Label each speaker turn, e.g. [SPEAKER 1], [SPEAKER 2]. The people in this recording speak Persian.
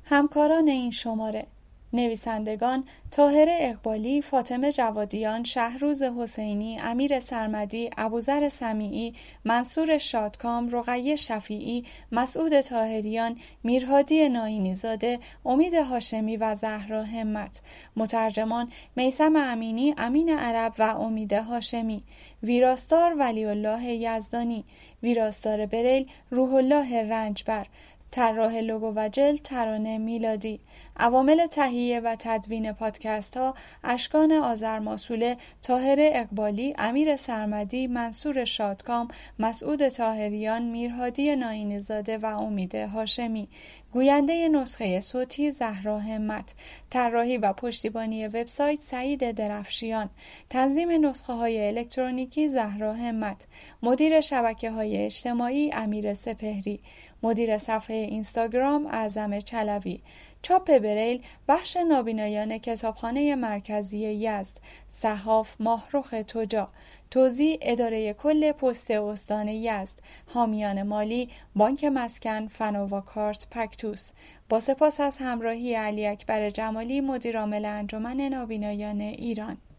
[SPEAKER 1] همکاران این شماره: نویسندگان طاهره اقبالی، فاطمه جوادیان، شهروز حسینی، امیر سرمدی، ابوذر سمیعی، منصور شادکام، رقیه شفیعی، مسعود طاهریان، میرهادی ناینی زاده، امید هاشمی و زهرا همت. مترجمان: میثم امینی، امین عرب و امید هاشمی. ویراستار: ولی الله یزدانی. ویراستار بریل: روح الله رنجبر. طراح لوگو و جلد: ترانه میلادی. عوامل تهیه و تدوین پادکست ها: اشکان آذرماسوله، طاهره اقبالی، امیر سرمدی، منصور شادکام، مسعود طاهریان، میرهادی ناینی زاده و امید هاشمی. گوینده نسخه صوتی: زهرا همت. طراحی و پشتیبانی وبسایت: سعید درفشیان. تنظیم نسخه های الکترونیکی: زهرا همت. مدیر شبکه‌های اجتماعی: امیر سپهری. مدیر صفحه اینستاگرام: اعظم چلوی. چاپ بریل: بخش نابینایان کتابخانه مرکزی یزد. صحاف: ماهرخ تجا. توزیع: اداره کل پست استان یزد. حامیان مالی: بانک مسکن، فناواکارت، پکتوس. با سپاس از همراهی علی اکبر جمالی، مدیرعامل انجمن نابینایان ایران.